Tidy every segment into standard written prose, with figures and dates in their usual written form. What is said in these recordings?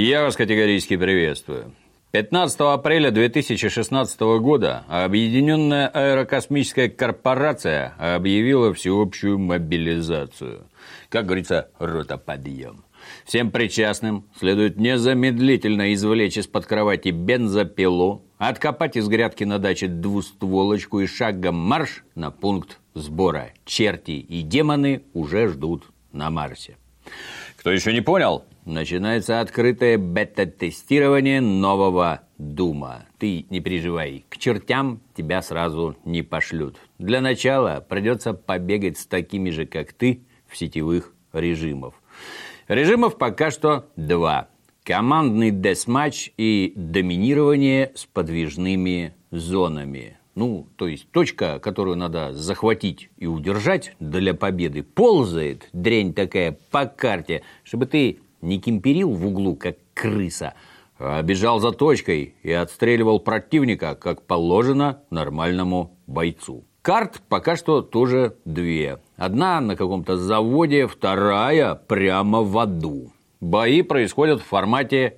Я вас категорически приветствую. 15 апреля 2016 года Объединенная аэрокосмическая корпорация объявила всеобщую мобилизацию. Как говорится, рота подъем. Всем причастным следует незамедлительно извлечь из-под кровати бензопилу, откопать из грядки на даче двустволочку и шагом марш на пункт сбора. Черти и демоны уже ждут на Марсе. Кто еще не понял, начинается открытое бета-тестирование нового Дума. Ты не переживай, к чертям тебя сразу не пошлют. Для начала придется побегать с такими же, как ты, в сетевых режимах. Режимов пока что два. Командный десматч и доминирование с подвижными зонами. То есть точка, которую надо захватить и удержать для победы, ползает, дрянь такая, по карте, чтобы ты не кемперил в углу, как крыса, а бежал за точкой и отстреливал противника, как положено нормальному бойцу. Карт пока что тоже две. Одна на каком-то заводе, вторая прямо в аду. Бои происходят в формате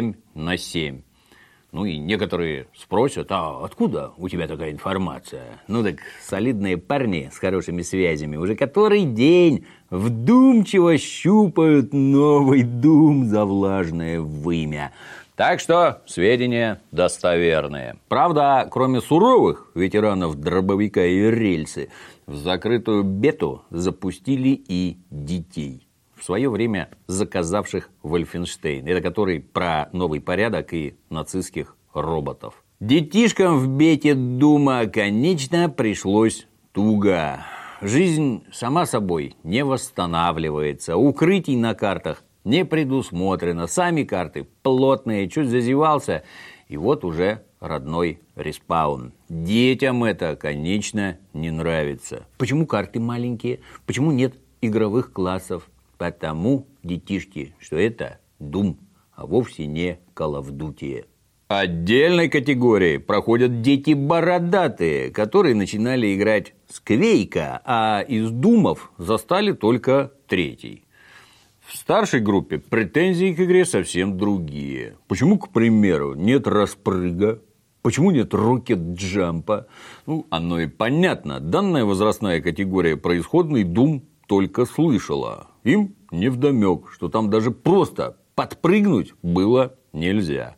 7/7. И некоторые спросят, а откуда у тебя такая информация? Так солидные парни с хорошими связями уже который день вдумчиво щупают новый Дум за влажное вымя. Так что сведения достоверные. Правда, кроме суровых ветеранов дробовика и рельсы, в закрытую бету запустили и детей. В свое время заказавших Вольфенштейн. Это который про новый порядок и нацистских роботов. Детишкам в бете Дума, конечно, пришлось туго. Жизнь сама собой не восстанавливается. Укрытий на картах не предусмотрено. Сами карты плотные, чуть зазевался, и вот уже родной респаун. Детям это, конечно, не нравится. Почему карты маленькие? Почему нет игровых классов? Потому, детишки, что это Дум, а вовсе не Call of Duty. Отдельной категорией проходят дети бородатые, которые начинали играть с Квейка, а из Думов застали только третий. В старшей группе претензии к игре совсем другие. Почему, к примеру, нет распрыга? Почему нет рокет-джампа? Оно и понятно. Данная возрастная категория про исходный Дум только слышала. Им невдомек, что там даже просто подпрыгнуть было нельзя.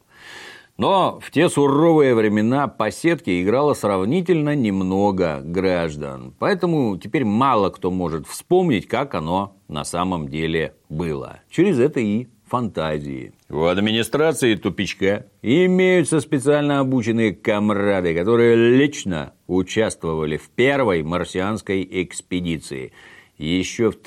Но в те суровые времена по сетке играло сравнительно немного граждан. Поэтому теперь мало кто может вспомнить, как оно на самом деле было. Через это и фантазии. В администрации тупичка имеются специально обученные комрады, которые лично участвовали в первой марсианской экспедиции еще в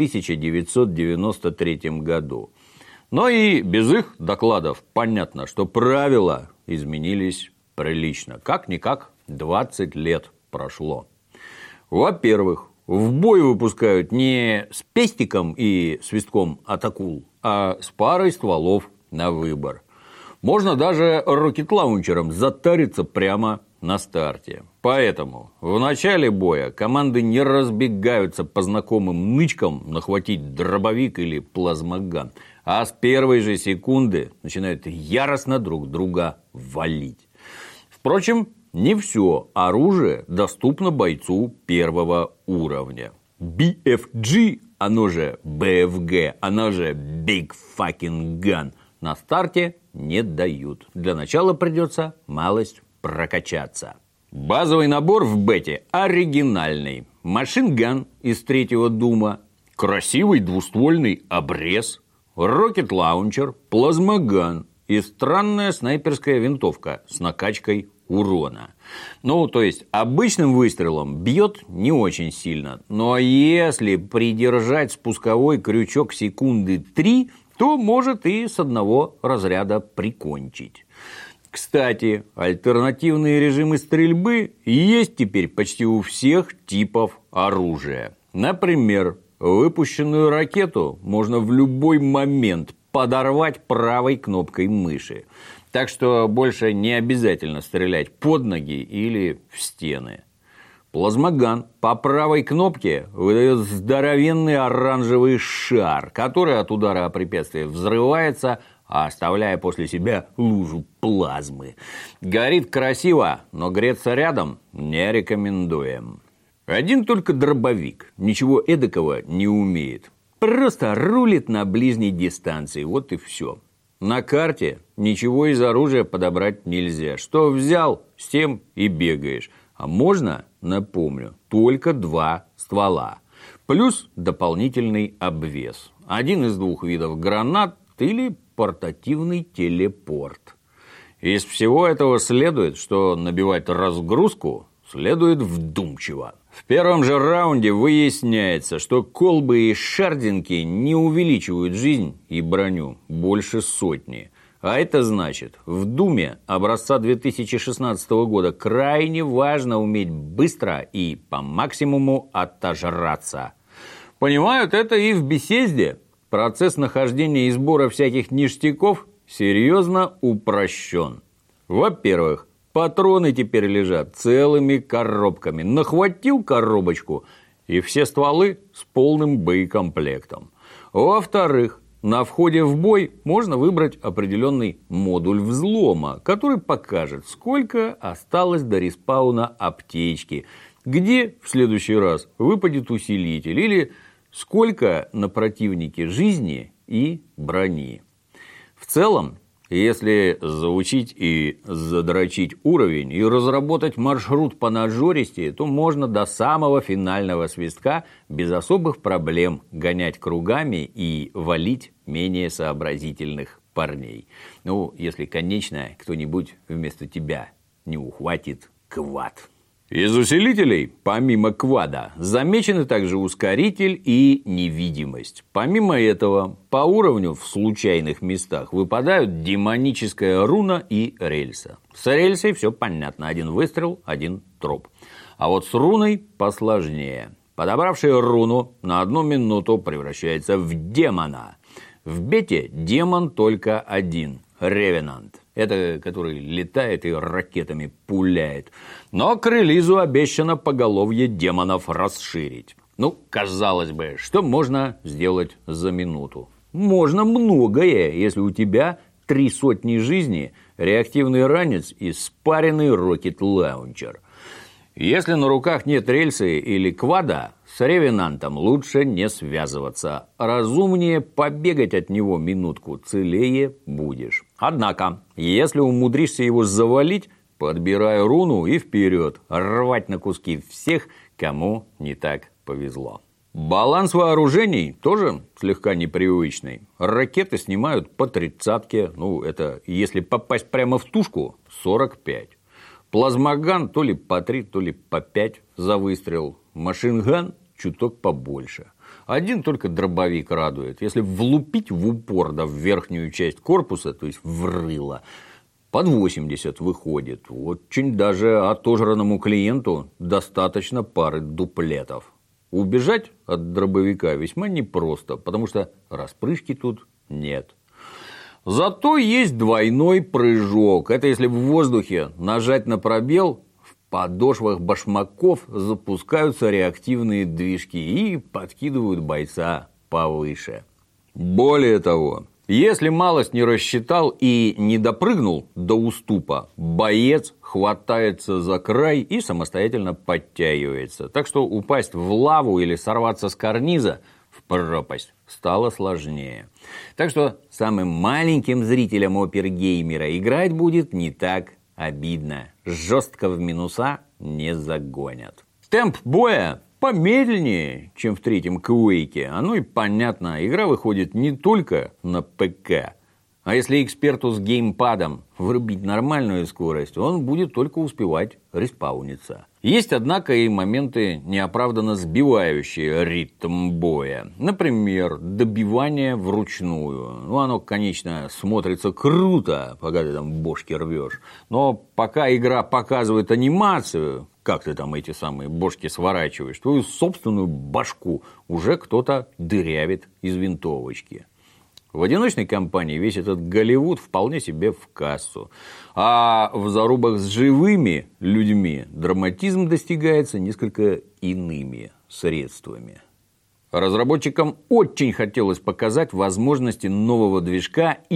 1993 году. Но и без их докладов понятно, что правила изменились прилично. Как-никак 20 лет прошло. Во-первых, в бой выпускают не с пестиком и свистком от акул, а с парой стволов на выбор. Можно даже рокет-лаунчером затариться прямо на старте. Поэтому в начале боя команды не разбегаются по знакомым нычкам нахватить дробовик или плазмоган, а с первой же секунды начинают яростно друг друга валить. Впрочем, не все оружие доступно бойцу первого уровня. BFG, оно же BFG, оно же Big Fucking Gun, на старте не дают. Для начала придется малость прокачаться. Базовый набор в бете оригинальный. Машинган из третьего Дума, красивый двуствольный обрез, рокет-лаунчер, плазмоган и странная снайперская винтовка с накачкой урона. То есть обычным выстрелом бьет не очень сильно, но если придержать спусковой крючок секунды 3, то может и с одного разряда прикончить. Кстати, альтернативные режимы стрельбы есть теперь почти у всех типов оружия. Например, выпущенную ракету можно в любой момент подорвать правой кнопкой мыши. Так что больше не обязательно стрелять под ноги или в стены. Плазмоган по правой кнопке выдает здоровенный оранжевый шар, который от удара о препятствие взрывается, оставляя после себя лужу плазмы. Горит красиво, но греться рядом не рекомендуем. Один только дробовик ничего эдакого не умеет. Просто рулит на ближней дистанции, вот и все. На карте ничего из оружия подобрать нельзя. Что взял, с тем и бегаешь. А можно, напомню, только 2 ствола. Плюс дополнительный обвес. Один из 2 видов гранат или портативный телепорт. Из всего этого следует, что набивать разгрузку следует вдумчиво. В первом же раунде выясняется, что колбы и шардинки не увеличивают жизнь и броню больше 100. А это значит, в Думе образца 2016 года крайне важно уметь быстро и по максимуму отожраться. Понимают это и в Бесезде. Процесс нахождения и сбора всяких ништяков серьезно упрощен. Во-первых, патроны теперь лежат целыми коробками. Нахватил коробочку, и все стволы с полным боекомплектом. Во-вторых, на входе в бой можно выбрать определенный модуль взлома, который покажет, сколько осталось до респауна аптечки, где в следующий раз выпадет усилитель или сколько на противнике жизни и брони. В целом, если заучить и задрочить уровень и разработать маршрут по нажористее, то можно до самого финального свистка без особых проблем гонять кругами и валить менее сообразительных парней. Ну, если, конечно, кто-нибудь вместо тебя не ухватит квад. Из усилителей, помимо квада, замечены также ускоритель и невидимость. Помимо этого, по уровню в случайных местах выпадают демоническая руна и рельса. С рельсой все понятно. 1 выстрел, 1 труп. А вот с руной посложнее. Подобравший руну на 1 минуту превращается в демона. В бете демон только один – Ревенант. Это который летает и ракетами пуляет. Но к релизу обещано поголовье демонов расширить. Ну, казалось бы, что можно сделать за минуту? Можно многое, если у тебя 300 жизни, реактивный ранец и спаренный рокет-лаунчер. Если на руках нет рельсы или квада, с Ревенантом лучше не связываться. Разумнее побегать от него минутку, целее будешь. Однако, если умудришься его завалить, подбирай руну и вперед, рвать на куски всех, кому не так повезло. Баланс вооружений тоже слегка непривычный. Ракеты снимают по 30-ке, это если попасть прямо в тушку, 45. Плазмоган то ли по 3, то ли по 5 за выстрел. Машинган чуток побольше. Один только дробовик радует. Если влупить в упор, да в верхнюю часть корпуса, то есть в рыло, под 80 выходит. Очень даже отожранному клиенту достаточно пары дуплетов. Убежать от дробовика весьма непросто, потому что распрыжки тут нет. Зато есть двойной прыжок. Это если в воздухе нажать на пробел, в подошвах башмаков запускаются реактивные движки и подкидывают бойца повыше. Более того, если малость не рассчитал и не допрыгнул до уступа, боец хватается за край и самостоятельно подтягивается. Так что упасть в лаву или сорваться с карниза в пропасть стало сложнее. Так что самым маленьким зрителям опергеймера играть будет не так обидно. Жестко в минуса не загонят. Темп боя помедленнее, чем в 3-м Quake. Оно и понятно, игра выходит не только на ПК. А если эксперту с геймпадом врубить нормальную скорость, он будет только успевать респауниться. Есть, однако, и моменты, неоправданно сбивающие ритм боя. Например, добивание вручную. Оно, конечно, смотрится круто, пока ты там бошки рвешь. Но пока игра показывает анимацию, как ты там эти самые бошки сворачиваешь, твою собственную башку уже кто-то дырявит из винтовочки. В одиночной кампании весь этот Голливуд вполне себе в кассу. А в зарубах с живыми людьми драматизм достигается несколько иными средствами. Разработчикам очень хотелось показать возможности нового движка id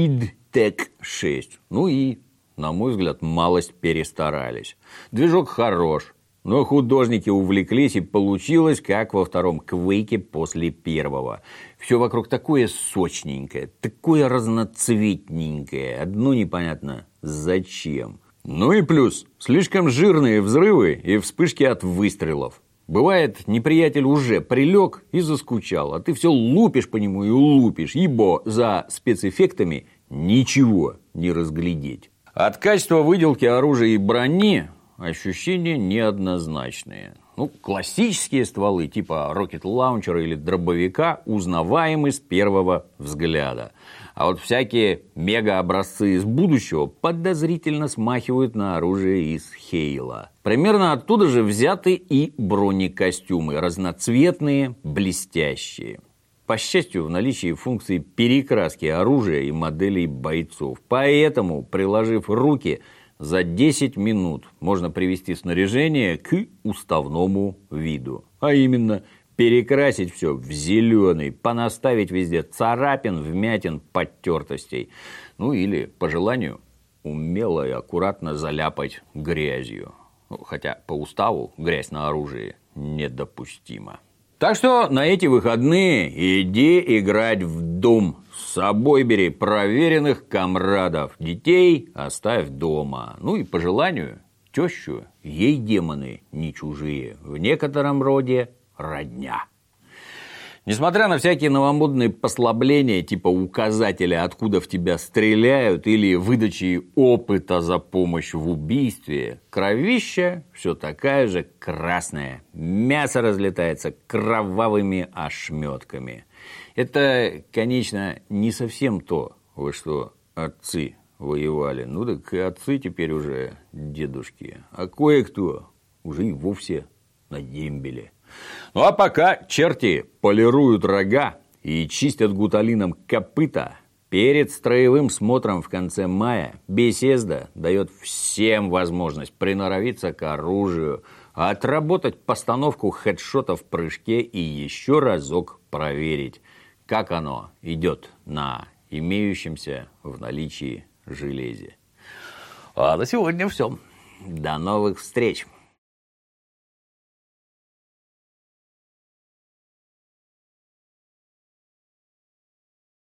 ТЭК-6. Ну и, на мой взгляд, малость перестарались. Движок хорош, но художники увлеклись, и получилось, как во втором Квейке после первого. Все вокруг такое сочненькое, такое разноцветненькое. Одно непонятно зачем. Ну и плюс, слишком жирные взрывы и вспышки от выстрелов. Бывает, неприятель уже прилег и заскучал, а ты все лупишь по нему и лупишь, ибо за спецэффектами ничего не разглядеть. От качества выделки оружия и брони ощущения неоднозначные. Классические стволы типа рокет-лаунчера или дробовика узнаваемы с первого взгляда. А вот всякие мега-образцы из будущего подозрительно смахивают на оружие из Хейла. Примерно оттуда же взяты и бронекостюмы, разноцветные, блестящие. По счастью, в наличии функции перекраски оружия и моделей бойцов. Поэтому, приложив руки, за 10 минут можно привести снаряжение к уставному виду. А именно, перекрасить все в зеленый, понаставить везде царапин, вмятин, подтертостей. Или, по желанию, умело и аккуратно заляпать грязью. Хотя по уставу грязь на оружии недопустима. Так что на эти выходные иди играть в Doom. С собой бери проверенных комрадов. Детей оставь дома. И по желанию тещу, ей демоны не чужие. В некотором роде родня. Несмотря на всякие новомодные послабления, типа указателя, откуда в тебя стреляют, или выдачи опыта за помощь в убийстве, кровища все такая же красная. Мясо разлетается кровавыми ошметками. Это, конечно, не совсем то, во что отцы воевали. Так и отцы теперь уже дедушки. А кое-кто уже и вовсе на дембеле. А пока черти полируют рога и чистят гуталином копыта, перед строевым смотром в конце мая Bethesda дает всем возможность приноровиться к оружию, отработать постановку хедшота в прыжке и еще разок проверить, как оно идет на имеющемся в наличии железе. А на сегодня все. До новых встреч!